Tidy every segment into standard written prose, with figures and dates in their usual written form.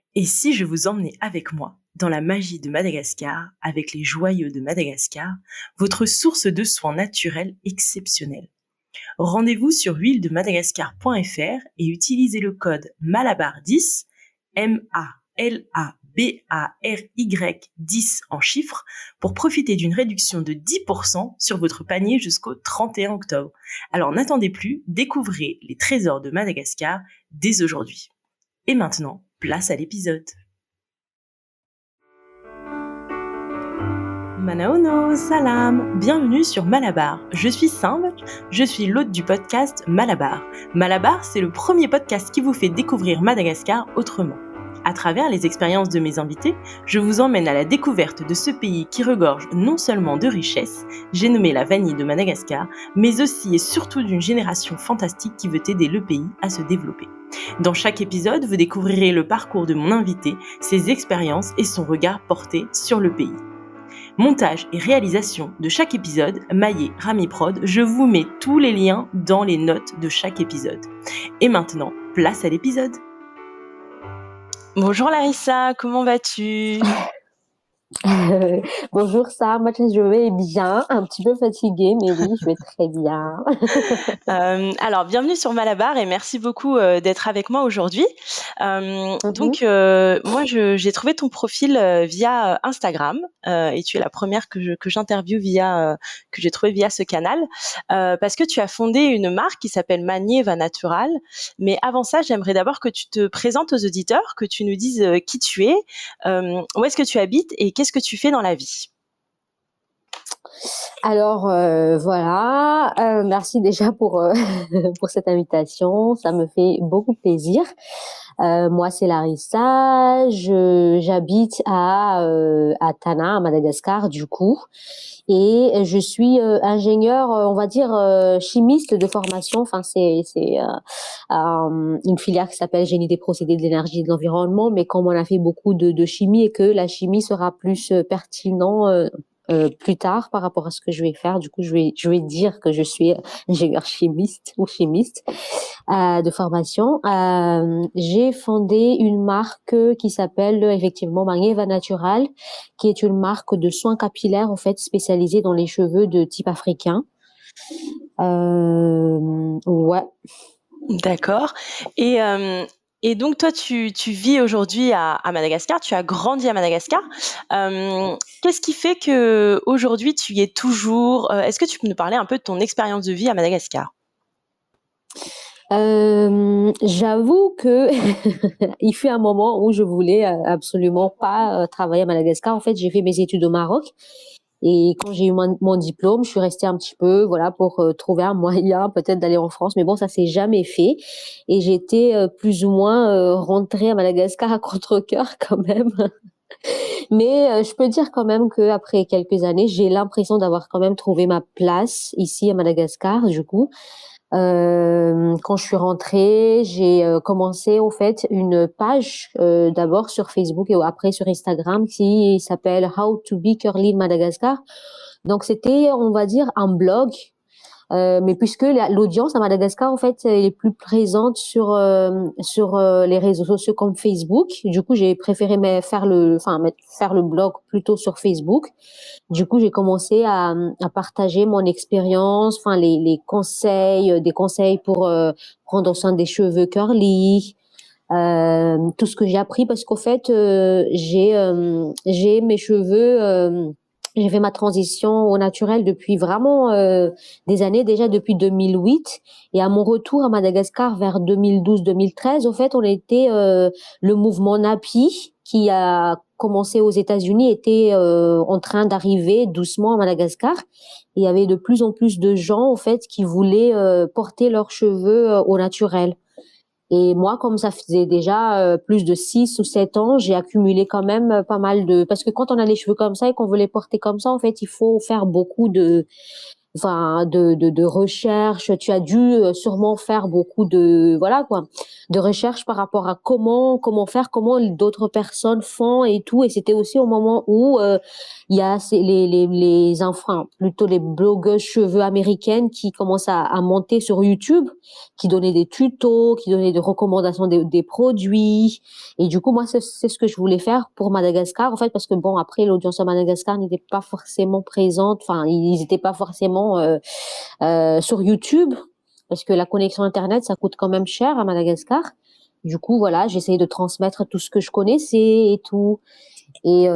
Et si je vous emmenais avec moi dans la magie de Madagascar, avec les joyaux de Madagascar, votre source de soins naturels exceptionnels? Rendez-vous sur huiledemadagascar.fr et utilisez le code MALABAR10, MALABARY 10 en chiffres, pour profiter d'une réduction de 10% sur votre panier jusqu'au 31 octobre. Alors n'attendez plus, découvrez les trésors de Madagascar dès aujourd'hui. Et maintenant, place à l'épisode. Manaono, salam, bienvenue sur Malabar. Je suis Simble, je suis l'hôte du podcast Malabar. Malabar, c'est le premier podcast qui vous fait découvrir Madagascar autrement. À travers les expériences de mes invités, je vous emmène à la découverte de ce pays qui regorge non seulement de richesses, j'ai nommé la vanille de Madagascar, mais aussi et surtout d'une génération fantastique qui veut aider le pays à se développer. Dans chaque épisode, vous découvrirez le parcours de mon invité, ses expériences et son regard porté sur le pays. Montage et réalisation de chaque épisode, Maillé Rami Prod, je vous mets tous les liens dans les notes de chaque épisode. Et maintenant, place à l'épisode. Bonjour Larissa, comment vas-tu ? Bonjour Sam, moi je vais bien, un petit peu fatiguée, mais oui, je vais très bien. Alors, bienvenue sur Malabar et merci beaucoup d'être avec moi aujourd'hui. Donc, moi, j'ai trouvé ton profil via Instagram et tu es la première que j'interviewe que j'ai trouvé via ce canal parce que tu as fondé une marque qui s'appelle Manieva Natural. Mais avant ça, j'aimerais d'abord que tu te présentes aux auditeurs, que tu nous dises qui tu es, où est-ce que tu habites et qu'est-ce que tu fais dans la vie. Alors voilà, merci déjà pour pour cette invitation, ça me fait beaucoup plaisir. Moi c'est Larissa, j'habite à Tana, à Madagascar du coup, et je suis ingénieure, on va dire chimiste de formation. Enfin c'est une filière qui s'appelle génie des procédés de l'énergie et de l'environnement, mais comme on a fait beaucoup de chimie et que la chimie sera plus pertinent plus tard par rapport à ce que je vais faire. Du coup, je vais dire que je suis ingénieur chimiste ou chimiste de formation. J'ai fondé une marque qui s'appelle effectivement Manieva Natural, qui est une marque de soins capillaires en fait spécialisée dans les cheveux de type africain. Ouais. D'accord. Et donc, toi, tu vis aujourd'hui à Madagascar, tu as grandi à Madagascar. Qu'est-ce qui fait qu'aujourd'hui, tu y es toujours? Est-ce que tu peux nous parler un peu de ton expérience de vie à Madagascar? J'avoue que il fut un moment où je voulais absolument pas travailler à Madagascar. En fait, j'ai fait mes études au Maroc. Et quand j'ai eu mon diplôme, je suis restée un petit peu, voilà, pour trouver un moyen peut-être d'aller en France. Mais bon, ça s'est jamais fait. Et j'étais plus ou moins rentrée à Madagascar à contre-cœur quand même. Mais je peux dire quand même que après quelques années, j'ai l'impression d'avoir quand même trouvé ma place ici à Madagascar. Du coup, quand je suis rentrée, j'ai commencé au fait une page d'abord sur Facebook et après sur Instagram qui s'appelle How to be Curly in Madagascar. Donc c'était, on va dire, un blog, mais puisque l'audience à Madagascar en fait elle est plus présente sur les réseaux sociaux comme Facebook. Du coup, j'ai préféré faire le blog plutôt sur Facebook. Du coup, j'ai commencé à partager mon expérience, enfin les conseils, des conseils pour prendre soin des cheveux curly, tout ce que j'ai appris parce qu'au fait, j'ai mes cheveux. J'ai fait ma transition au naturel depuis vraiment des années, déjà depuis 2008. Et à mon retour à Madagascar vers 2012-2013, au fait, on était le mouvement Napi qui a commencé aux États-Unis était en train d'arriver doucement à Madagascar. Il y avait de plus en plus de gens, en fait, qui voulaient porter leurs cheveux au naturel. Et moi, comme ça faisait déjà plus de 6 ou 7 ans, j'ai accumulé quand même pas mal de... Parce que quand on a les cheveux comme ça et qu'on veut les porter comme ça, en fait, il faut faire beaucoup de de recherche. Tu as dû sûrement faire beaucoup de de recherche par rapport à comment faire, comment d'autres personnes font et tout. Et c'était aussi au moment où il y a les enfants, plutôt les blogueuses cheveux américaines qui commencent à monter sur YouTube, qui donnaient des tutos, qui donnaient des recommandations des produits. Et du coup, moi, c'est ce que je voulais faire pour Madagascar, en fait, parce que bon, après, l'audience à Madagascar n'était pas forcément présente. Enfin, ils n'étaient pas forcément sur YouTube, parce que la connexion Internet, ça coûte quand même cher à Madagascar. Du coup, voilà, j'essayais de transmettre tout ce que je connaissais et tout. Et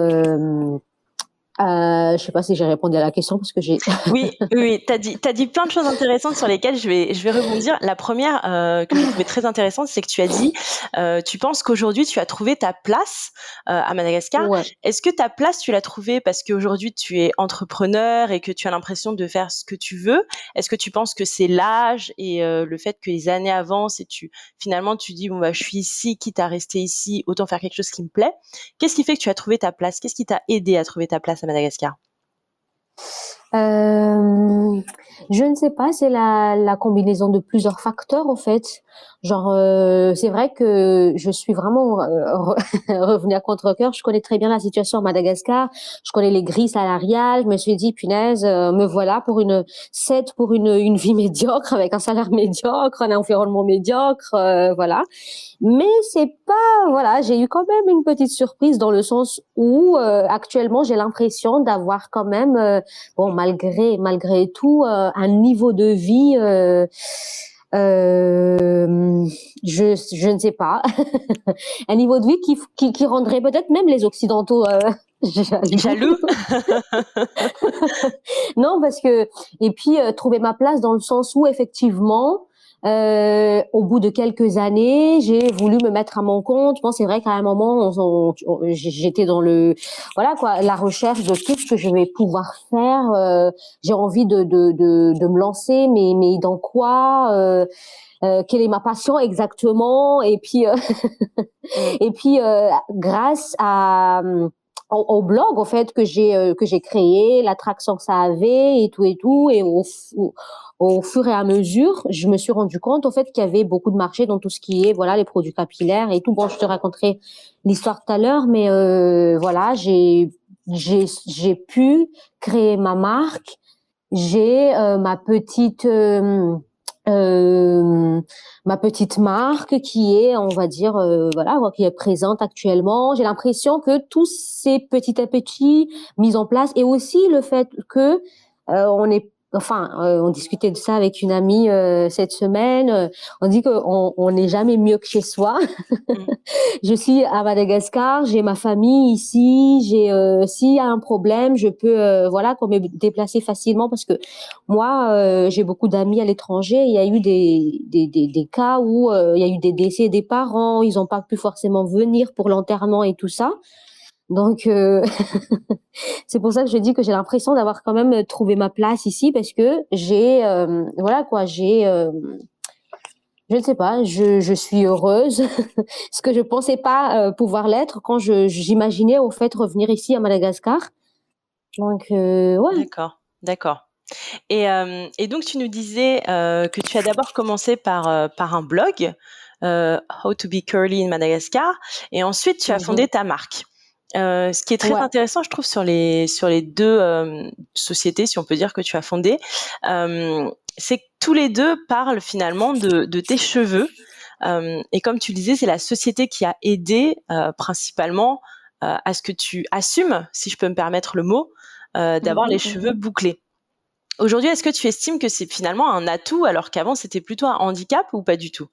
je sais pas si j'ai répondu à la question parce que j'ai. Oui, t'as dit plein de choses intéressantes sur lesquelles je vais rebondir. La première que j'ai trouvée très intéressante, c'est que tu as dit, tu penses qu'aujourd'hui tu as trouvé ta place à Madagascar. Ouais. Est-ce que ta place tu l'as trouvée parce qu'aujourd'hui tu es entrepreneur et que tu as l'impression de faire ce que tu veux? Est-ce que tu penses que c'est l'âge et le fait que les années avancent et finalement tu dis bon bah je suis ici, quitte à rester ici, autant faire quelque chose qui me plaît. Qu'est-ce qui fait que tu as trouvé ta place? Qu'est-ce qui t'a aidé à trouver ta place à Madagascar? Je ne sais pas, c'est la combinaison de plusieurs facteurs en fait. Genre, c'est vrai que je suis vraiment revenue à contre-cœur. Je connais très bien la situation à Madagascar. Je connais les grilles salariales. Je me suis dit, punaise, me voilà pour une vie médiocre avec un salaire médiocre, un environnement médiocre, voilà. Mais c'est pas, voilà, j'ai eu quand même une petite surprise dans le sens où actuellement j'ai l'impression d'avoir quand même, bon, malgré tout, un niveau de vie, je ne sais pas, un niveau de vie qui rendrait peut-être même les Occidentaux Jaloux. Non, parce que et puis trouver ma place dans le sens où effectivement. Au bout de quelques années, j'ai voulu me mettre à mon compte. Bon, c'est vrai qu'à un moment, j'étais dans la recherche de tout ce que je vais pouvoir faire. J'ai envie de me lancer, mais dans quoi quelle est ma passion exactement? Et puis, grâce au blog en fait que j'ai créé, l'attraction que ça avait et tout et au fur et à mesure, je me suis rendu compte en fait qu'il y avait beaucoup de marché dans tout ce qui est les produits capillaires et tout. Bon, je te raconterai l'histoire tout à l'heure, mais j'ai pu créer ma marque. J'ai ma petite marque qui est, on va dire, qui est présente actuellement. J'ai l'impression que tout s'est petit à petit mis en place et aussi le fait que on discutait de ça avec une amie cette semaine. On dit on n'est jamais mieux que chez soi. Je suis à Madagascar, j'ai ma famille ici, s'il y a un problème, je peux me déplacer facilement parce que moi j'ai beaucoup d'amis à l'étranger. Il y a eu des cas où il y a eu des décès des parents, ils n'ont pas pu forcément venir pour l'enterrement et tout ça. Donc c'est pour ça que je dis que j'ai l'impression d'avoir quand même trouvé ma place ici parce que je ne sais pas, je suis heureuse, ce que je pensais pas pouvoir l'être quand j'imaginais au fait revenir ici à Madagascar. Donc ouais. D'accord. Et donc tu nous disais que tu as d'abord commencé par un blog, How to be curly in Madagascar, et ensuite tu as fondé ta marque. Ce qui est très intéressant, je trouve, sur les deux sociétés, si on peut dire, que tu as fondées, c'est que tous les deux parlent finalement de tes cheveux. Et comme tu le disais, c'est la société qui a aidé principalement à ce que tu assumes, si je peux me permettre le mot, d'avoir les cheveux bouclés. Aujourd'hui, est-ce que tu estimes que c'est finalement un atout alors qu'avant c'était plutôt un handicap ou pas du tout?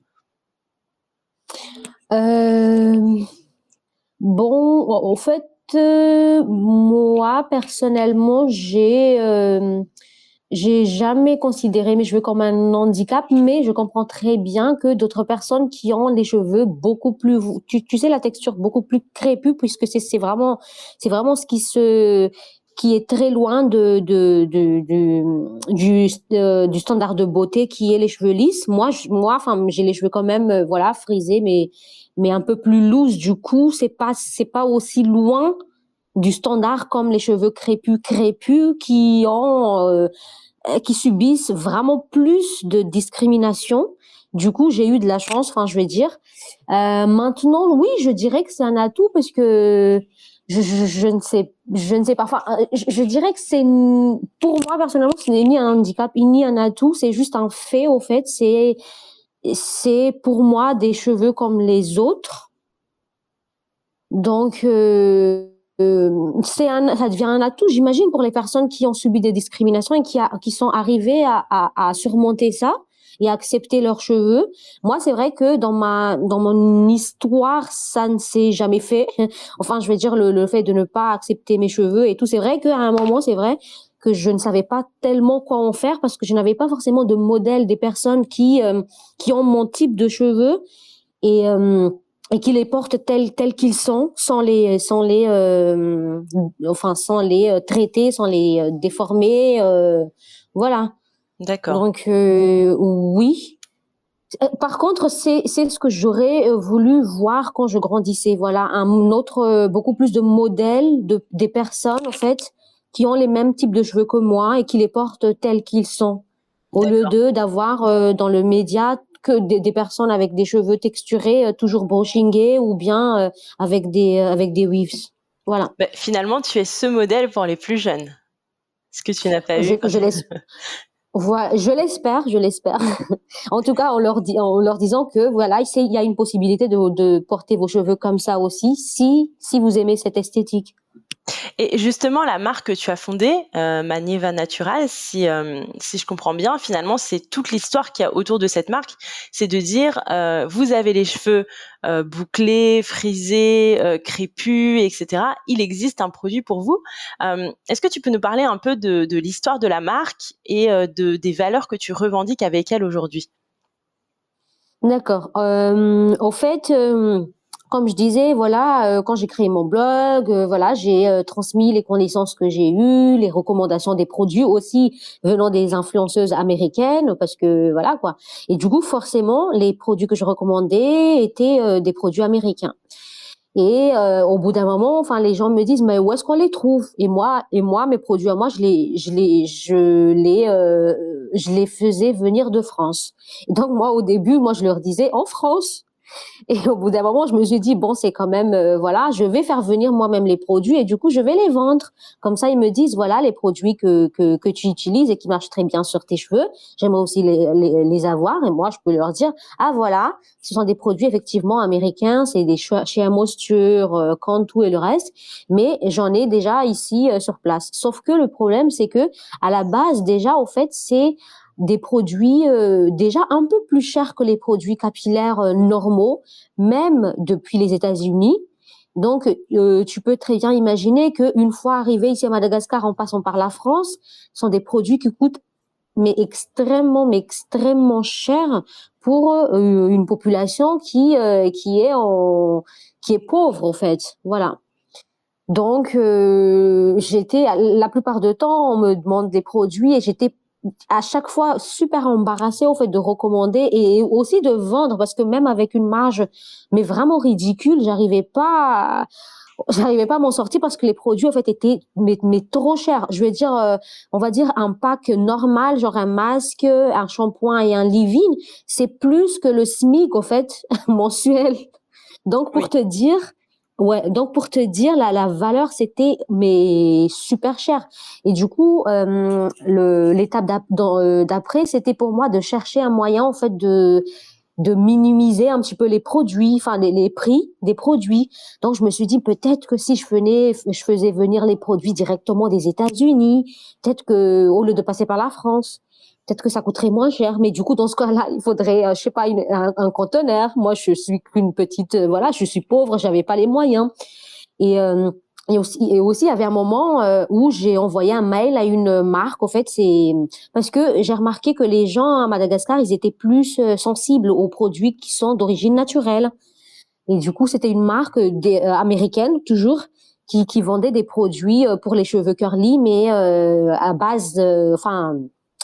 Bon, au fait, moi personnellement, j'ai jamais considéré mes cheveux comme un handicap, mais je comprends très bien que d'autres personnes qui ont les cheveux beaucoup plus, tu sais, la texture beaucoup plus crépue, puisque c'est vraiment ce qui est très loin du standard de beauté qui est les cheveux lisses. Moi, j'ai les cheveux quand même, frisés, mais un peu plus loose. Du coup, c'est pas aussi loin du standard comme les cheveux crépus qui ont qui subissent vraiment plus de discrimination. Du coup, j'ai eu de la chance, enfin, je vais dire. Maintenant, oui, je dirais que c'est un atout parce que je ne sais pas. Enfin, je dirais que pour moi personnellement, ce n'est ni un handicap ni un atout, c'est juste un fait. Au fait, c'est pour moi des cheveux comme les autres. Donc, ça devient un atout, j'imagine, pour les personnes qui ont subi des discriminations et qui sont arrivées à surmonter ça et à accepter leurs cheveux. Moi, c'est vrai que dans mon histoire, ça ne s'est jamais fait. Enfin, je vais dire le fait de ne pas accepter mes cheveux et tout. C'est vrai qu'à un moment, c'est vrai que je ne savais pas tellement quoi en faire parce que je n'avais pas forcément de modèle des personnes qui ont mon type de cheveux et qui les portent tels qu'ils sont, sans les traiter, sans les déformer, voilà. D'accord. Donc oui. Par contre, c'est ce que j'aurais voulu voir quand je grandissais. Voilà, un autre beaucoup plus de modèles des personnes en fait qui ont les mêmes types de cheveux que moi et qui les portent tels qu'ils sont, au lieu d'avoir dans le média que des personnes avec des cheveux texturés, toujours brushingés ou bien avec des weaves. Voilà. Bah, finalement, tu es ce modèle pour les plus jeunes. Ce que tu n'as pas eu. Je laisse. Voilà, je l'espère. En tout cas, en leur disant que voilà, il y a une possibilité de porter vos cheveux comme ça aussi, si vous aimez cette esthétique. Et justement, la marque que tu as fondée, Maneva Natural, si je comprends bien, finalement, c'est toute l'histoire qu'il y a autour de cette marque. C'est de dire, vous avez les cheveux bouclés, frisés, crépus, etc. Il existe un produit pour vous. Est-ce que tu peux nous parler un peu de l'histoire de la marque et des valeurs que tu revendiques avec elle aujourd'hui? D'accord. Au fait, comme je disais, voilà, quand j'ai créé mon blog, voilà, j'ai transmis les connaissances que j'ai eues, les recommandations des produits aussi venant des influenceuses américaines, parce que voilà quoi. Et du coup, forcément, les produits que je recommandais étaient des produits américains. Et au bout d'un moment, enfin, les gens me disent, mais où est-ce qu'on les trouve? Et moi, mes produits à moi, je les faisais venir de France. Et donc moi, au début, moi, je leur disais en France. Et au bout d'un moment, je me suis dit, bon, c'est quand même, voilà, je vais faire venir moi-même les produits et du coup, je vais les vendre. Comme ça, ils me disent, voilà, les produits que tu utilises et qui marchent très bien sur tes cheveux, j'aimerais aussi les avoir. Et moi, je peux leur dire, ah, voilà, ce sont des produits effectivement américains, c'est des chez Moisture, Cantu et le reste, mais j'en ai déjà ici sur place. Sauf que le problème, c'est que à la base, déjà, au fait, c'est des produits déjà un peu plus chers que les produits capillaires normaux, même depuis les États-Unis. Donc, tu peux très bien imaginer qu'une fois arrivé ici à Madagascar en passant par la France, ce sont des produits qui coûtent mais extrêmement cher pour une population qui est pauvre en fait. Voilà. Donc, la plupart du temps, on me demande des produits et j'étais à chaque fois super embarrassée au fait de recommander et aussi de vendre parce que même avec une marge mais vraiment ridicule, j'arrivais pas à m'en sortir parce que les produits en fait étaient mais trop chers. Je veux dire on va dire un pack normal, genre un masque, un shampoing et un leave-in, c'est plus que le SMIC en fait mensuel. Donc pour te dire la valeur c'était mais super cher. Et du coup l'étape d'après c'était pour moi de chercher un moyen en fait de minimiser un petit peu les produits, enfin les prix des produits. Donc je me suis dit peut-être que si je faisais venir les produits directement des États-Unis, peut-être que au lieu de passer par la France, peut-être que ça coûterait moins cher. Mais du coup dans ce cas-là, il faudrait je sais pas un conteneur. Moi je suis qu'une petite voilà, je suis pauvre, j'avais pas les moyens. Et aussi, il y avait un moment où j'ai envoyé un mail à une marque. En fait, c'est parce que j'ai remarqué que les gens à Madagascar, ils étaient plus sensibles aux produits qui sont d'origine naturelle. Et du coup, c'était une marque américaine, toujours, qui vendait des produits pour les cheveux curly, mais à base, enfin,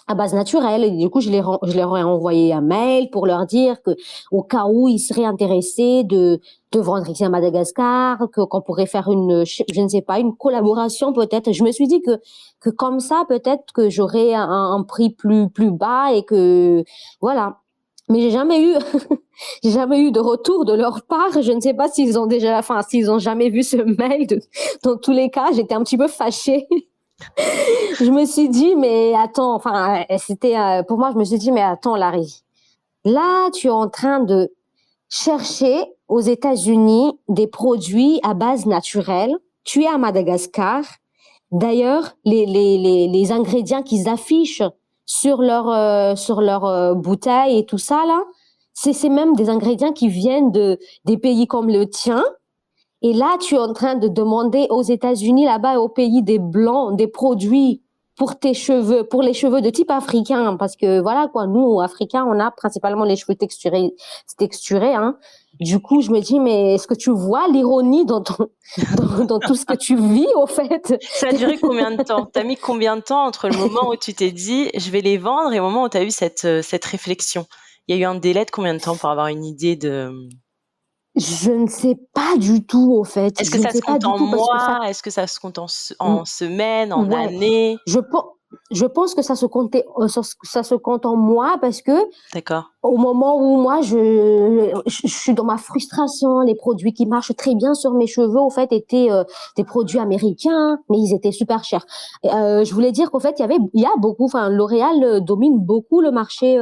à base naturelle. Et du coup, je leur ai envoyé un mail pour leur dire que, au cas où ils seraient intéressés de vendre ici à Madagascar, qu'on pourrait faire je ne sais pas, une collaboration peut-être. Je me suis dit que comme ça, peut-être que j'aurais un prix plus bas et que, voilà. Mais j'ai jamais eu de retour de leur part. Je ne sais pas s'ils ont jamais vu ce mail. Dans tous les cas, j'étais un petit peu fâchée. Je me suis dit, mais attends, pour moi, je me suis dit, mais attends, Larry, là, tu es en train de chercher aux États-Unis des produits à base naturelle. Tu es à Madagascar. D'ailleurs, les ingrédients qu'ils affichent sur leur bouteille et tout ça, là, c'est même des ingrédients qui viennent des pays comme le tien. Et là, tu es en train de demander aux États-Unis, là-bas, au pays des Blancs, des produits pour tes cheveux, pour les cheveux de type africain. Parce que voilà, quoi, nous, Africains, on a principalement les cheveux texturés, hein. Du coup, je me dis, mais est-ce que tu vois l'ironie dans tout ce que tu vis, au fait? Ça a duré combien de temps? T'as mis combien de temps entre le moment où tu t'es dit, je vais les vendre, et le moment où tu as eu cette réflexion? Il y a eu un délai de combien de temps pour avoir une idée de... Je ne sais pas du tout, au fait. Est-ce que Je ne ça se sais pas compte du en tout parce que ça, mois? Est-ce que ça se compte en semaines, en ouais, années? je pense que ça se compte en mois parce que D'accord. au moment où moi je suis dans ma frustration, les produits qui marchent très bien sur mes cheveux au fait étaient des produits américains, mais ils étaient super chers. Je voulais dire qu'en fait il y a beaucoup, enfin L'Oréal domine beaucoup le marché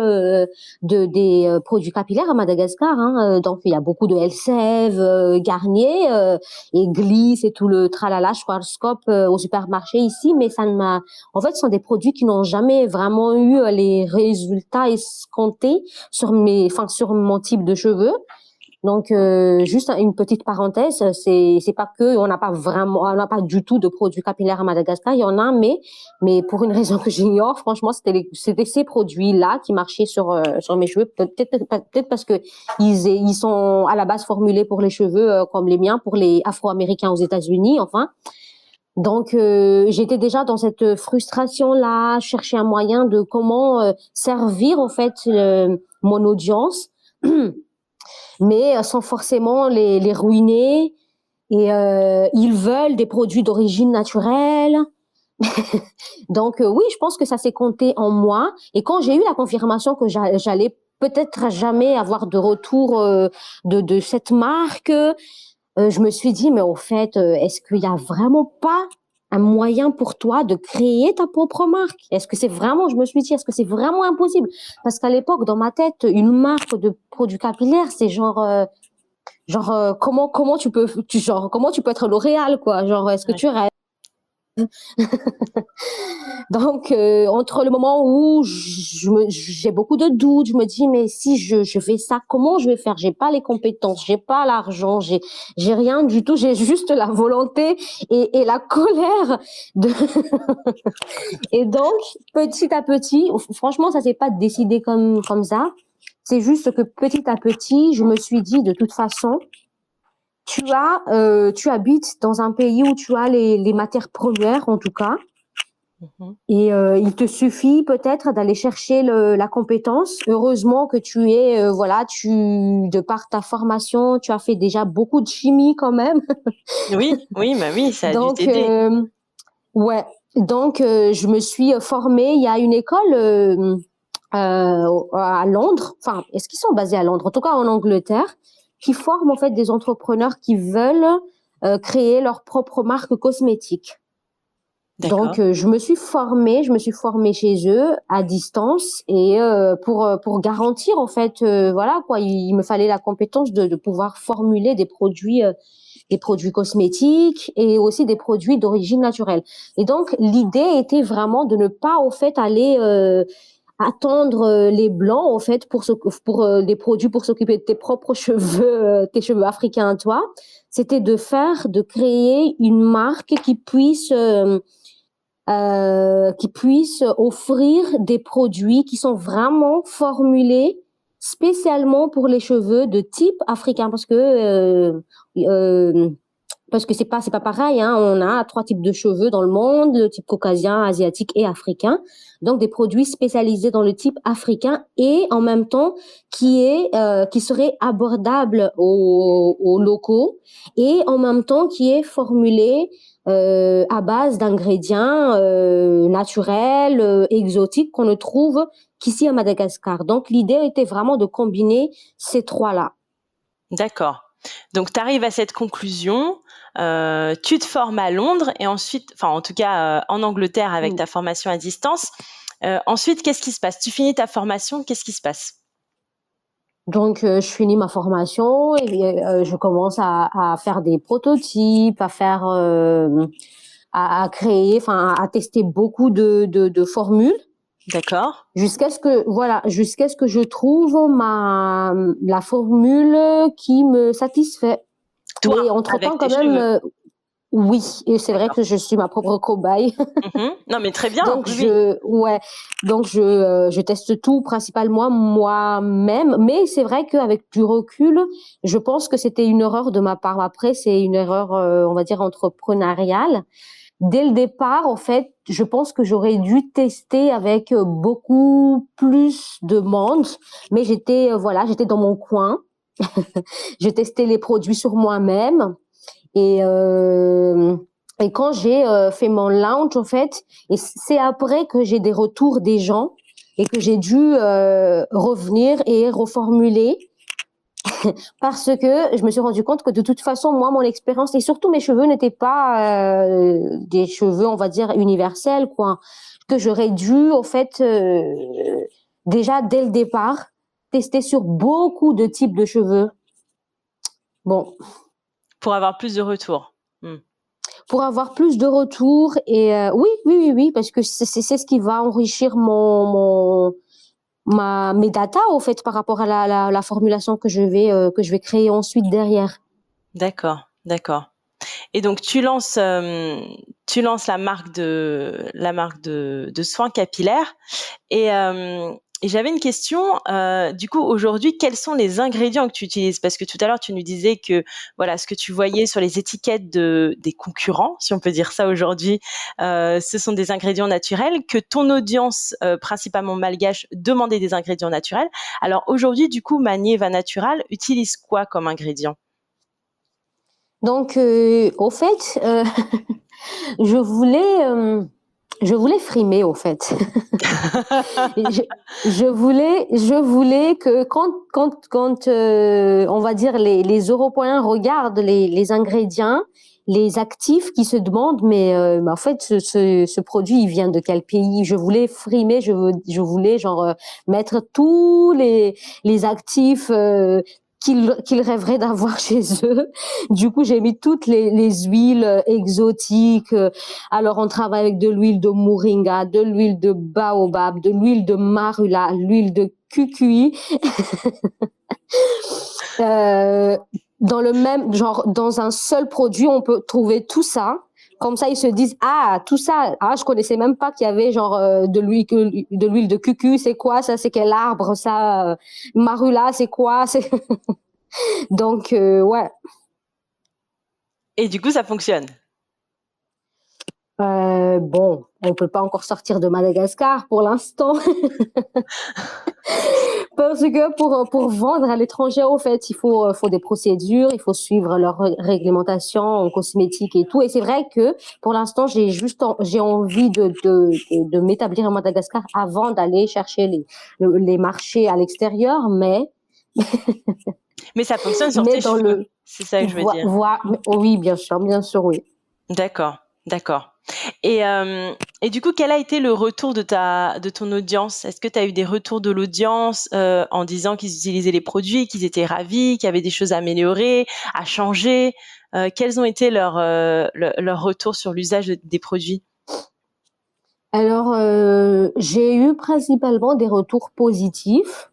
des produits capillaires à Madagascar, hein. Donc il y a beaucoup de Elseve, Garnier et Gliss et tout le tralala Schwarzkopf au supermarché ici, mais en fait ce sont des produits qui n'ont jamais vraiment eu les résultats escomptés sur mon type de cheveux. Donc juste une petite parenthèse, c'est pas que on n'a pas du tout de produits capillaires à Madagascar, il y en a, mais pour une raison que j'ignore, franchement, c'était ces produits-là qui marchaient sur mes cheveux, peut-être parce que ils sont à la base formulés pour les cheveux comme les miens, pour les Afro-Américains aux États-Unis, enfin. Donc j'étais déjà dans cette frustration là, chercher un moyen de comment servir en fait mon audience, mais sans forcément les ruiner. Et ils veulent des produits d'origine naturelle. Donc oui, je pense que ça s'est compté en moi. Et quand j'ai eu la confirmation que j'allais peut-être jamais avoir de retour de cette marque, je me suis dit, mais au fait, est-ce qu'il y a vraiment pas un moyen pour toi de créer ta propre marque? Je me suis dit, est-ce que c'est vraiment impossible? Parce qu'à l'époque, dans ma tête, une marque de produits capillaires, c'est comment tu peux être L'Oréal, quoi? Genre, est-ce que Ouais. tu rêves? Donc, entre le moment où j'ai beaucoup de doutes, je me dis, mais si je fais ça, comment je vais faire? J'ai pas les compétences, j'ai pas l'argent, j'ai rien du tout, j'ai juste la volonté et la colère de, et donc, petit à petit, franchement, ça s'est pas décidé comme ça. C'est juste que petit à petit, je me suis dit, de toute façon, tu habites dans un pays où tu as les matières premières, en tout cas. Mhm. Et il te suffit peut-être d'aller chercher la compétence. Heureusement que de par ta formation, tu as fait déjà beaucoup de chimie quand même. Oui, bah oui, ça a dû Donc, t'aider. ouais. Donc, je me suis formée. Il y a une école à Londres. Enfin, est-ce qu'ils sont basés à Londres? En tout cas, en Angleterre, qui forment en fait des entrepreneurs qui veulent créer leur propre marque cosmétique. D'accord. Donc, je me suis formée chez eux à distance et pour garantir en fait, voilà quoi, il me fallait la compétence de pouvoir formuler des produits cosmétiques et aussi des produits d'origine naturelle. Et donc, l'idée était vraiment de ne pas au fait aller attendre les blancs au fait pour des produits pour s'occuper de tes propres cheveux, tes cheveux africains à toi. C'était de créer une marque qui puisse offrir des produits qui sont vraiment formulés spécialement pour les cheveux de type africain parce que parce que c'est pas pareil, hein. On a 3 types de cheveux dans le monde, le type caucasien, asiatique et africain. Donc des produits spécialisés dans le type africain et en même temps qui serait abordable aux locaux et en même temps qui est formulé à base d'ingrédients naturels, exotiques qu'on ne trouve qu'ici à Madagascar. Donc l'idée était vraiment de combiner ces trois-là. D'accord. Donc, tu arrives à cette conclusion, tu te formes à Londres et ensuite, enfin, en tout cas, en Angleterre avec ta formation à distance. Ensuite, qu'est-ce qui se passe? Tu finis ta formation, qu'est-ce qui se passe? Donc, je finis ma formation et je commence à faire des prototypes, à créer, enfin, à tester beaucoup de formules. D'accord. Jusqu'à ce que je trouve la formule qui me satisfait. Toi, Mais entre-temps, avec quand tes même, cheveux. oui, et c'est vrai que je suis ma propre cobaye. Non, mais très bien. Donc Oui. je teste tout principalement moi-même, mais c'est vrai qu'avec du recul, je pense que c'était une erreur de ma part. Après, c'est une erreur, on va dire entrepreneuriale. Dès le départ, en fait, je pense que j'aurais dû tester avec beaucoup plus de monde, mais j'étais dans mon coin. Je testais les produits sur moi-même et quand j'ai fait mon launch, en fait, et c'est après que j'ai des retours des gens et que j'ai dû revenir et reformuler parce que je me suis rendu compte que de toute façon, moi, mon expérience et surtout mes cheveux n'étaient pas des cheveux, on va dire, universels, quoi. Que j'aurais dû, en fait, déjà dès le départ, tester sur beaucoup de types de cheveux. Bon. Pour avoir plus de retours. Pour avoir plus de retours et oui, parce que c'est ce qui va enrichir mes data au fait par rapport à la formulation que je vais créer ensuite derrière. D'accord. Et donc tu lances la marque de soins capillaires et j'avais une question. Du coup, aujourd'hui, quels sont les ingrédients que tu utilises? Parce que tout à l'heure, tu nous disais que voilà, ce que tu voyais sur les étiquettes des concurrents, si on peut dire ça aujourd'hui, ce sont des ingrédients naturels, que ton audience, principalement malgache, demandait des ingrédients naturels. Alors aujourd'hui, du coup, Manieva Natural utilise quoi comme ingrédient? Donc, au fait, je voulais frimer, au fait. je voulais que quand on va dire les Européens regardent les ingrédients, les actifs, qui se demandent mais en fait ce produit il vient de quel pays? Je voulais frimer, je voulais genre mettre tous les actifs qu'ils rêveraient d'avoir chez eux. Du coup, j'ai mis toutes les huiles exotiques. Alors, on travaille avec de l'huile de moringa, de l'huile de baobab, de l'huile de marula, l'huile de cucuy. Dans le même genre, dans un seul produit, on peut trouver tout ça. Comme ça, ils se disent tout ça. Je connaissais même pas qu'il y avait genre de l'huile de cucu. C'est quoi ça? C'est quel arbre ça? Marula, c'est quoi? Donc ouais. Et du coup, ça fonctionne. Bon, on peut pas encore sortir de Madagascar pour l'instant. Parce que pour vendre à l'étranger, au fait, il faut des procédures, il faut suivre leur réglementation en cosmétique et tout. Et c'est vrai que pour l'instant, j'ai envie de m'établir à Madagascar avant d'aller chercher les marchés à l'extérieur, mais Mais ça fonctionne sur tes cheveux. C'est ça que je veux dire. Oui, bien sûr, oui. D'accord. Et du coup, quel a été le retour de ton audience? Est-ce que tu as eu des retours de l'audience en disant qu'ils utilisaient les produits, qu'ils étaient ravis, qu'il y avait des choses à améliorer, à changer? Quels ont été leurs retours sur l'usage des produits? Alors, j'ai eu principalement des retours positifs.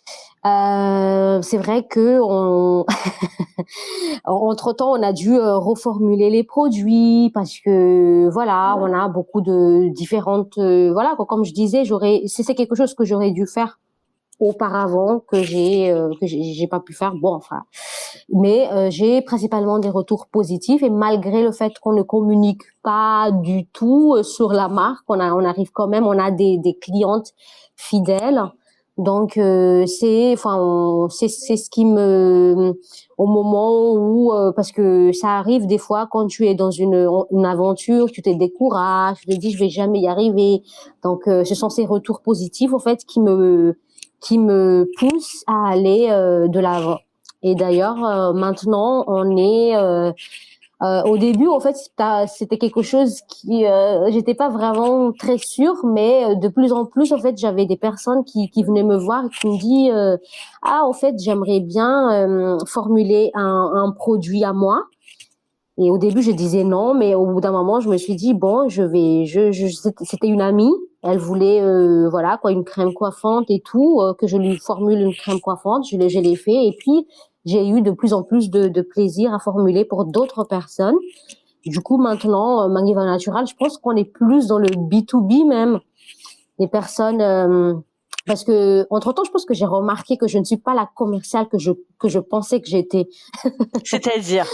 C'est vrai que entre-temps, on a dû reformuler les produits parce que voilà, on a beaucoup de différentes voilà, comme je disais, c'est quelque chose que j'aurais dû faire auparavant que j'ai pas pu faire. Bon, enfin, mais j'ai principalement des retours positifs et malgré le fait qu'on ne communique pas du tout sur la marque, on arrive quand même, on a des clientes fidèles. Donc c'est ce qui me au moment où parce que ça arrive des fois quand tu es dans une aventure, tu te décourages, tu te dis je vais jamais y arriver. Donc ce sont ces retours positifs en fait qui me poussent à aller de l'avant. Et d'ailleurs maintenant on est au début, en fait, c'était quelque chose qui, j'étais pas vraiment très sûre, mais de plus en plus, en fait, j'avais des personnes qui venaient me voir et qui me disent, ah, en fait, j'aimerais bien formuler un produit à moi. Et au début, je disais non, mais au bout d'un moment, je me suis dit bon, c'était une amie, elle voulait voilà quoi, une crème coiffante et tout, que je lui formule une crème coiffante, je l'ai fait et puis j'ai eu de plus en plus de plaisir à formuler pour d'autres personnes. Du coup, maintenant, Mangiva Natural, je pense qu'on est plus dans le B2B même, des personnes parce que entre-temps, je pense que j'ai remarqué que je ne suis pas la commerciale que je pensais que j'étais. C'est-à-dire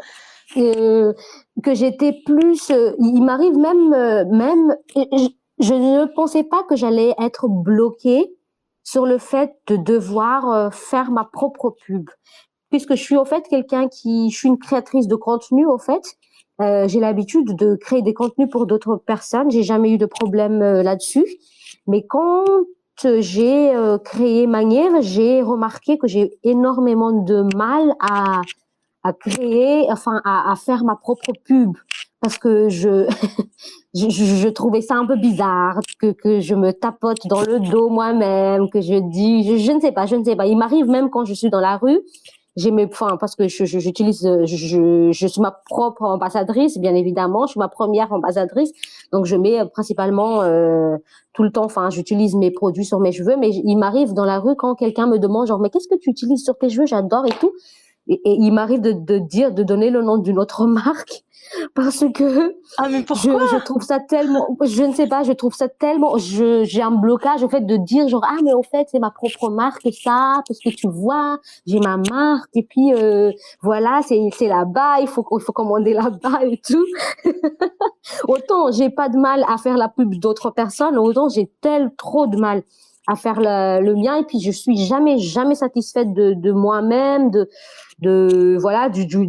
que j'étais plus il m'arrive même je ne pensais pas que j'allais être bloquée sur le fait de devoir faire ma propre pub puisque je suis au fait je suis une créatrice de contenu au fait j'ai l'habitude de créer des contenus pour d'autres personnes, j'ai jamais eu de problème là-dessus, mais quand j'ai créé Manière, j'ai remarqué que j'ai énormément de mal à créer, enfin à faire ma propre pub parce que je trouvais ça un peu bizarre que je me tapote dans le dos moi-même, que je dis je ne sais pas. Il m'arrive même quand je suis dans la rue, parce que je suis ma propre ambassadrice, bien évidemment, je suis ma première ambassadrice, donc je mets principalement tout le temps, enfin j'utilise mes produits sur mes cheveux, mais il m'arrive dans la rue quand quelqu'un me demande genre mais qu'est-ce que tu utilises sur tes cheveux, j'adore et tout. Et il m'arrive de donner le nom d'une autre marque parce que ah mais pourquoi je trouve ça tellement, je ne sais pas, je trouve ça tellement, j'ai un blocage au fait de dire genre ah mais au fait c'est ma propre marque ça parce que tu vois j'ai ma marque et puis voilà c'est là-bas il faut commander là-bas et tout. Autant j'ai pas de mal à faire la pub d'autres personnes, autant j'ai trop de mal à faire le mien et puis je suis jamais satisfaite de moi-même, voilà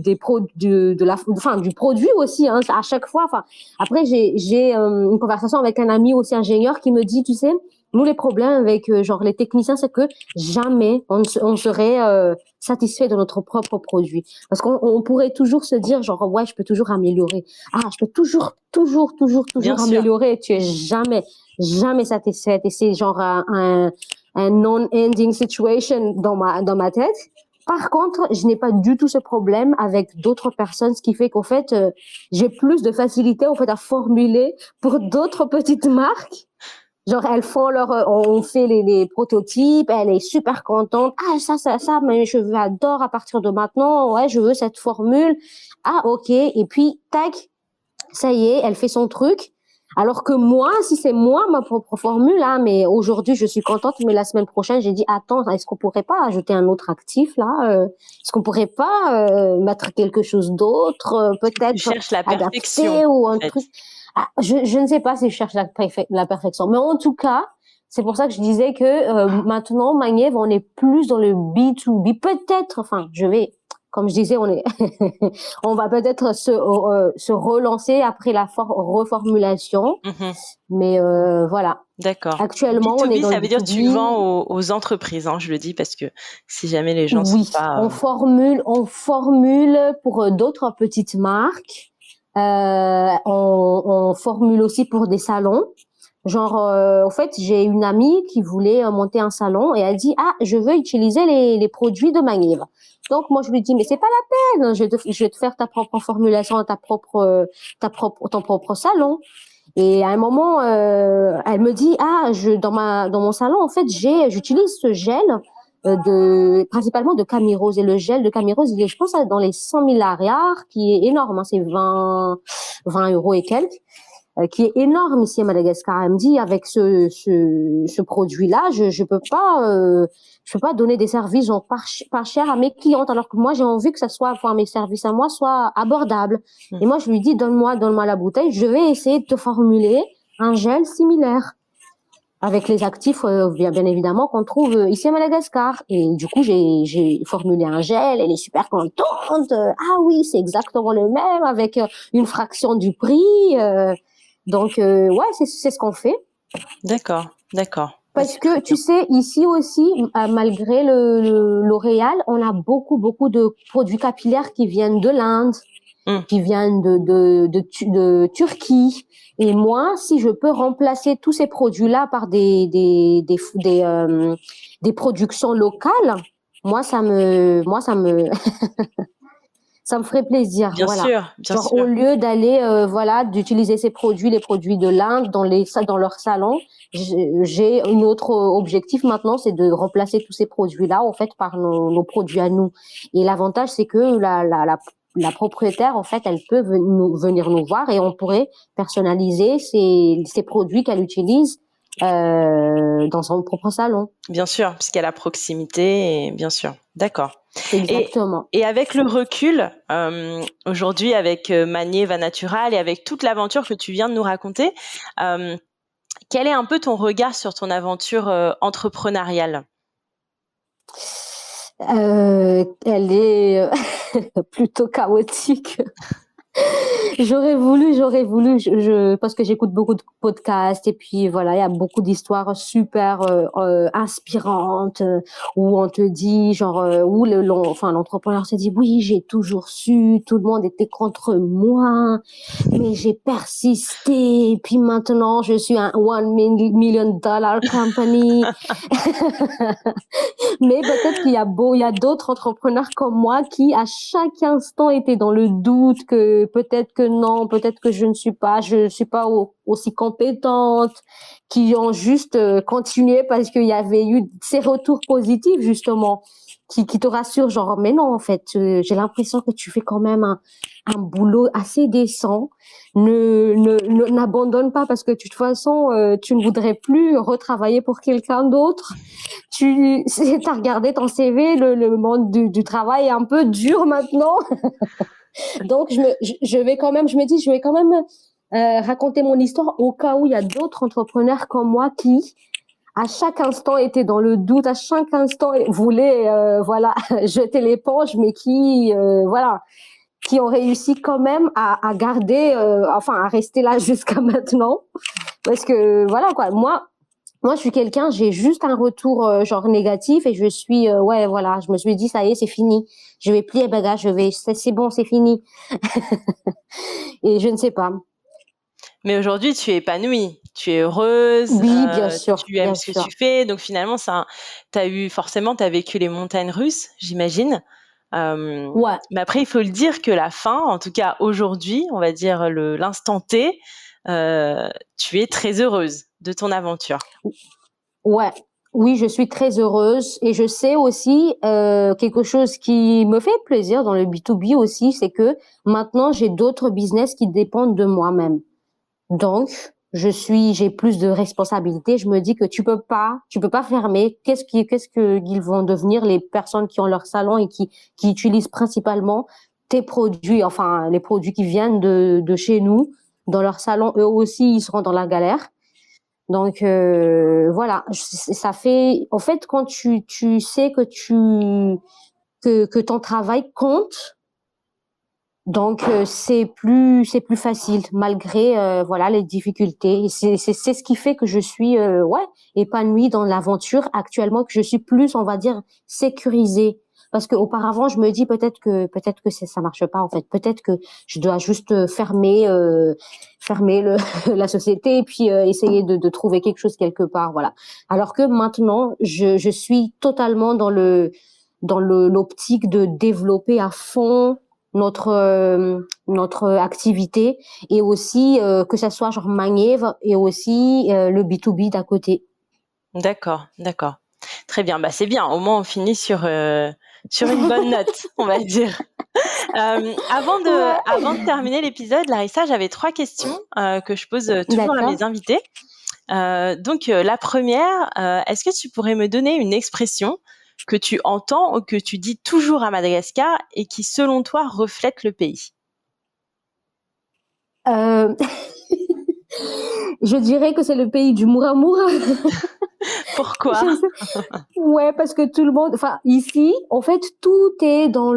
du produit aussi hein, à chaque fois. Enfin après j'ai une conversation avec un ami aussi ingénieur qui me dit tu sais nous les problèmes avec genre les techniciens c'est que jamais on serait satisfait de notre propre produit parce qu'on pourrait toujours se dire genre ouais je peux toujours améliorer, je peux toujours Bien améliorer et tu es jamais satisfaite et c'est genre un non-ending situation dans ma tête. Par contre, je n'ai pas du tout ce problème avec d'autres personnes, ce qui fait qu'en fait, j'ai plus de facilité en fait à formuler pour d'autres petites marques. Genre, elles font on fait les prototypes, elle est super contente. Ah, ça, mes cheveux adorent à partir de maintenant. Ouais, je veux cette formule. Ah, ok. Et puis, tac, ça y est, elle fait son truc. Alors que moi, si c'est moi ma propre formule, hein, mais aujourd'hui je suis contente, mais la semaine prochaine j'ai dit attends, est-ce qu'on pourrait pas ajouter un autre actif là est-ce qu'on pourrait pas mettre quelque chose d'autre, peut-être tu cherches la perfection adapté ou un en fait. truc. Je ne sais pas si je cherche la perfection, mais en tout cas, c'est pour ça que je disais que maintenant Maniev, on est plus dans le B2B, peut-être. Enfin, comme je disais, on va peut-être se relancer après la reformulation. Mais voilà. D'accord. Actuellement, B2B, on est dans ça le veut dire que B2B. tu vends aux entreprises, hein, je le dis parce que si jamais les gens sont Oui, pas. on formule pour d'autres petites marques. On formule aussi pour des salons. Genre, en fait, j'ai une amie qui voulait monter un salon et elle dit je veux utiliser les produits de Maniv. Donc moi je lui dis mais c'est pas la peine, je vais te faire ta propre formulation, ton propre salon. Et à un moment, elle me dit dans mon salon en fait j'utilise ce gel principalement de Camurose et le gel de Camurose il est je pense dans les 100 000 arrières qui est énorme, hein, c'est 20 € et quelques. qui est énorme ici à Madagascar. Elle me dit, avec ce produit-là, je peux pas donner des services genre pas cher à mes clientes, alors que moi j'ai envie que ça soit, enfin mes services à moi soient abordables. Et moi je lui dis, donne-moi la bouteille, je vais essayer de te formuler un gel similaire avec les actifs bien évidemment qu'on trouve ici à Madagascar. Et du coup j'ai formulé un gel, elle est super contente. Ah oui, c'est exactement le même avec une fraction du prix. Donc ouais, c'est ce qu'on fait. D'accord. Parce que tu sais, ici aussi, malgré le L'Oréal, on a beaucoup de produits capillaires qui viennent de l'Inde, qui viennent de Turquie. Et moi, si je peux remplacer tous ces produits-là par des productions locales, moi ça me ça me ferait plaisir. Bien voilà. sûr. Genre au lieu d'aller d'utiliser les produits de l'Inde dans leur salon, j'ai un autre objectif maintenant, c'est de remplacer tous ces produits-là en fait par nos produits à nous. Et l'avantage, c'est que la propriétaire, en fait, elle peut venir nous voir et on pourrait personnaliser ces produits qu'elle utilise dans son propre salon. Bien sûr, puisqu'il y a la proximité, et bien sûr. D'accord. Exactement. Et avec le recul, aujourd'hui, avec Manier Va Natural et avec toute l'aventure que tu viens de nous raconter, quel est un peu ton regard sur ton aventure entrepreneuriale ? Elle est plutôt chaotique. J'aurais voulu, parce que j'écoute beaucoup de podcasts et puis voilà, il y a beaucoup d'histoires super inspirantes où on te dit genre où l'entrepreneur se dit oui, j'ai toujours su, tout le monde était contre moi, mais j'ai persisté et puis maintenant je suis un $1 million company. Mais peut-être qu'il y a d'autres entrepreneurs comme moi qui à chaque instant étaient dans le doute que peut-être que non, peut-être que je suis pas aussi compétente, qui ont juste continué parce qu'il y avait eu ces retours positifs justement qui te rassurent, genre mais non, en fait j'ai l'impression que tu fais quand même un boulot assez décent. N'abandonne pas parce que de toute façon tu ne voudrais plus retravailler pour quelqu'un d'autre. T'as regardé ton CV, le monde du travail est un peu dur maintenant. Donc je vais quand même raconter mon histoire au cas où il y a d'autres entrepreneurs comme moi qui à chaque instant étaient dans le doute, à chaque instant voulaient jeter l'éponge, mais qui ont réussi quand même à garder à rester là jusqu'à maintenant, parce que voilà quoi, moi je suis quelqu'un, j'ai juste un retour genre négatif et je suis je me suis dit ça y est, c'est fini, je vais plier bagage, c'est bon, c'est fini. Et je ne sais pas. Mais aujourd'hui, tu es épanouie, tu es heureuse, oui, bien sûr, tu aimes ce que tu fais, donc finalement t'as vécu les montagnes russes, j'imagine. Ouais. Mais après, il faut le dire que la fin, en tout cas aujourd'hui, on va dire l'instant T, tu es très heureuse de ton aventure. Ouais. Oui, je suis très heureuse et je sais aussi quelque chose qui me fait plaisir dans le B2B aussi, c'est que maintenant j'ai d'autres business qui dépendent de moi-même. Donc, j'ai plus de responsabilités. Je me dis que tu peux pas fermer. Qu'est-ce qu'ils vont devenir les personnes qui ont leur salon et qui utilisent principalement tes produits, enfin, les produits qui viennent de chez nous, dans leur salon, eux aussi, ils seront dans la galère. Donc, voilà. Ça fait, en fait, quand tu sais que ton travail compte, donc c'est plus facile malgré les difficultés. Et c'est ce qui fait que je suis épanouie dans l'aventure actuellement, que je suis plus, on va dire, sécurisée. Parce que auparavant je me dis peut-être que ça marche pas en fait. Peut-être que je dois juste fermer la société et puis essayer de trouver quelque chose quelque part, voilà. Alors que maintenant je suis totalement dans l'optique de développer à fond notre activité et aussi que ça soit genre Manier et aussi le B2B d'à côté. D'accord. Très bien. Bah c'est bien. Au moins on finit sur sur une bonne note, on va dire. Avant de terminer l'épisode, Larissa, j'avais 3 questions que je pose toujours à mes invités. Donc, la première, est-ce que tu pourrais me donner une expression que tu entends ou que tu dis toujours à Madagascar et qui, selon toi, reflète le pays? Je dirais que c'est le pays du Moura Moura. Pourquoi? Ouais, parce que tout le monde, enfin, ici, en fait, tout est dans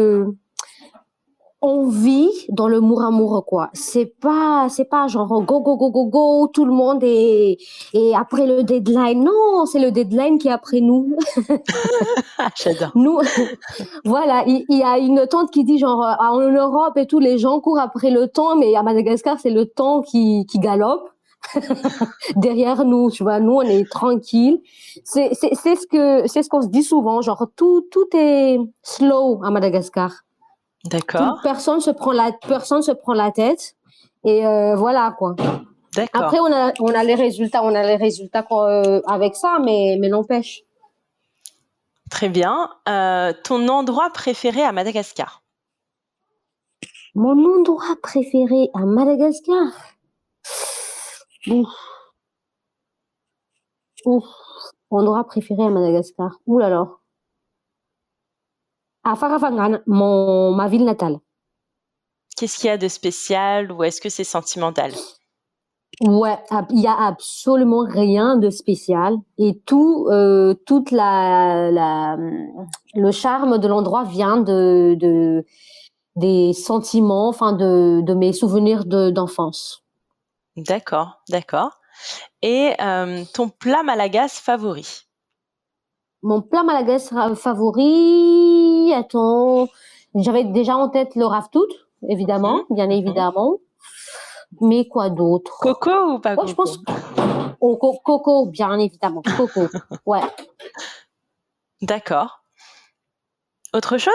on vit dans le Moura Moura, quoi. C'est pas genre go, go, go, go, go, tout le monde est après le deadline. Non, c'est le deadline qui est après nous. J'adore. Nous, voilà, il y a une tante qui dit genre, en Europe et tout, les gens courent après le temps, mais à Madagascar, c'est le temps qui galope. Derrière nous, tu vois, nous on est tranquille. C'est ce qu'on se dit souvent, genre tout est slow à Madagascar. D'accord. Personne se prend la tête et voilà quoi. D'accord. Après on a les résultats, avec ça, mais n'empêche. Très bien. Ton endroit préféré à Madagascar? Mon endroit préféré à Madagascar. Endroit préféré à Madagascar. Ouh là là. À Faravangan, ma ville natale. Qu'est-ce qu'il y a de spécial ou est-ce que c'est sentimental? Ouais, il y a absolument rien de spécial et toute le charme de l'endroit vient des sentiments, enfin de mes souvenirs d'enfance. D'accord. Et ton plat malagasy favori? Mon plat malagasy favori, attends, j'avais déjà en tête le raftout, évidemment, bien évidemment. Mais quoi d'autre? Coco ou pas coco? Je pense coco, bien évidemment, coco. Ouais. D'accord. Autre chose?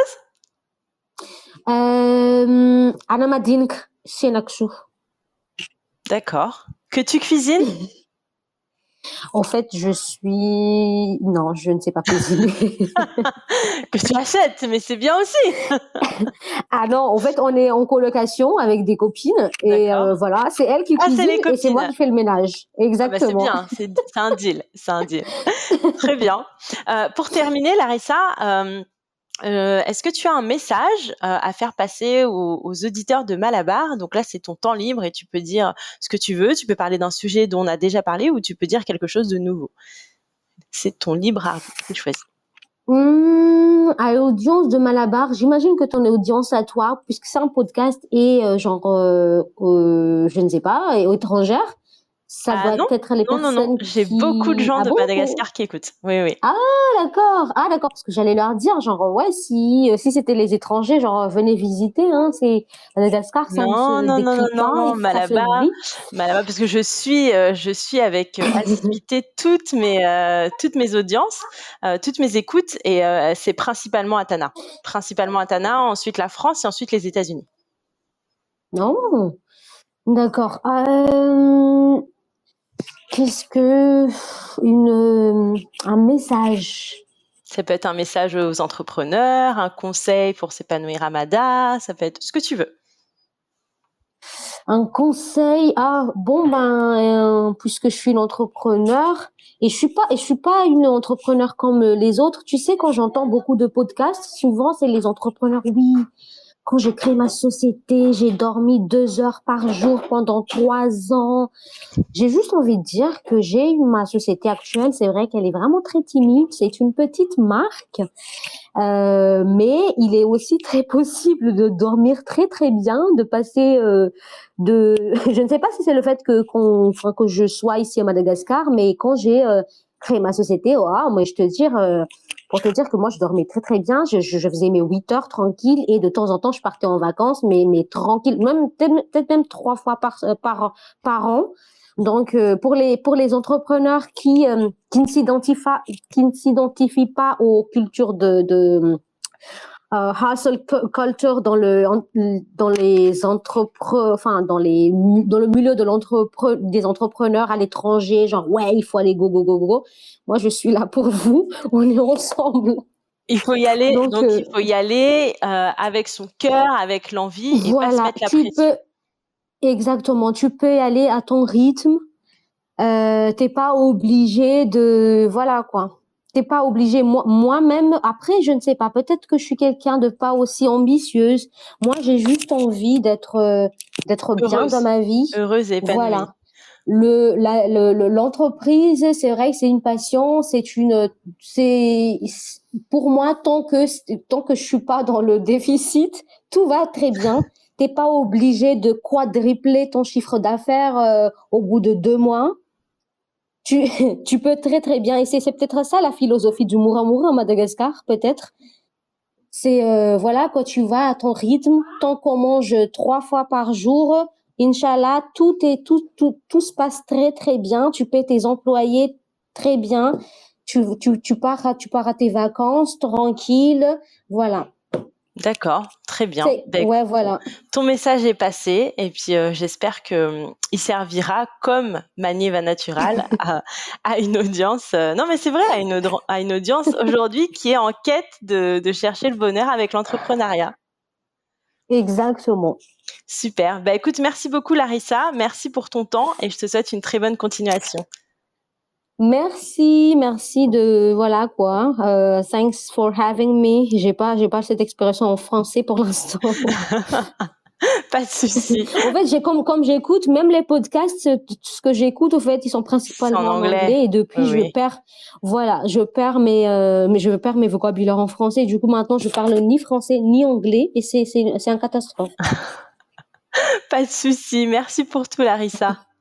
Anamadink Senaksu. D'accord. Que tu cuisines? En fait, non, je ne sais pas cuisiner. Que tu achètes, mais c'est bien aussi. Ah non, en fait, on est en colocation avec des copines et voilà, c'est elle qui cuisine et c'est moi qui fais le ménage. Exactement. Ah bah c'est bien, c'est un deal. Très bien. Pour terminer, Larissa, est-ce que tu as un message à faire passer aux auditeurs de Malabar? Donc là, c'est ton temps libre et tu peux dire ce que tu veux. Tu peux parler d'un sujet dont on a déjà parlé ou tu peux dire quelque chose de nouveau. C'est ton libre arbitre, tu choisis. À l'audience de Malabar, j'imagine que ton audience à toi, puisque c'est un podcast et je ne sais pas, étrangère. Ça doit être les personnes. Non. J'ai beaucoup de gens de Madagascar qui écoutent. Oui. Ah d'accord. Parce que j'allais leur dire, genre ouais, si c'était les étrangers, genre venez visiter. Hein, c'est Madagascar, ça non, Malabar, parce que je suis avec assiduité toutes mes audiences, toutes mes écoutes, et c'est principalement Atana, ensuite la France et ensuite les États-Unis. Non, d'accord. Qu'est-ce que un message? Ça peut être un message aux entrepreneurs, un conseil pour s'épanouir à Mada, ça peut être ce que tu veux. Un conseil, puisque je suis une entrepreneur et je suis pas une entrepreneur comme les autres. Tu sais, quand j'entends beaucoup de podcasts, souvent c'est les entrepreneurs. Oui, quand j'ai créé ma société, j'ai dormi 2 heures par jour pendant 3 ans. J'ai juste envie de dire que ma société actuelle, c'est vrai qu'elle est vraiment très timide. C'est une petite marque. Mais il est aussi très possible de dormir très très bien, de passer je ne sais pas si c'est le fait que je sois ici à Madagascar, mais quand j'ai créé ma société, moi je te dire pour te dire que moi je dormais très très bien, je faisais mes 8 heures tranquille et de temps en temps je partais en vacances mais tranquille, peut-être même 3 fois par an. Donc pour les entrepreneurs qui ne s'identifient pas aux cultures de hustle culture dans le milieu des entrepreneurs à l'étranger, genre ouais, il faut aller go go go go. Moi je suis là pour vous, on est ensemble. Il faut y aller, Donc, donc il faut y aller avec son cœur, avec l'envie et pas se voilà, mettre la pression. exactement, tu peux y aller à ton rythme. T'es pas obligé de, voilà quoi. T'es pas obligé. Moi-même, après, je ne sais pas. Peut-être que je suis quelqu'un de pas aussi ambitieuse. Moi, j'ai juste envie d'être bien dans Heureuse, ma vie. heureuse et épanouie. Voilà. L'entreprise, c'est vrai que c'est une passion. C'est pour moi tant que je suis pas dans le déficit, tout va très bien. T'es pas obligé de quadrupler ton chiffre d'affaires au bout de 2 mois. Tu, tu peux très très bien, et c'est peut-être ça la philosophie du Muramura à Madagascar, peut-être. C'est voilà, quand tu vas à ton rythme, tant qu'on mange 3 fois par jour, Inch'Allah, tout se passe très très bien. Tu paies tes employés très bien. Tu pars à tes vacances tranquille. Voilà. D'accord, très bien. Ouais, Écoute, voilà. ton message est passé et puis j'espère que il servira comme Manieva Natural à une audience. Non, mais c'est vrai, à une audience aujourd'hui qui est en quête de chercher le bonheur avec l'entrepreneuriat. Exactement. Super. Écoute, merci beaucoup Larissa, merci pour ton temps et je te souhaite une très bonne continuation. Merci de voilà quoi. Thanks for having me. J'ai pas cette expression en français pour l'instant. Pas de souci. En fait, comme j'écoute même les podcasts, ce que j'écoute, au fait, ils sont principalement en anglais et depuis oui. je perds mes vocabulaires en français. Du coup, maintenant, je parle ni français ni anglais et c'est une catastrophe. Pas de souci. Merci pour tout, Larissa.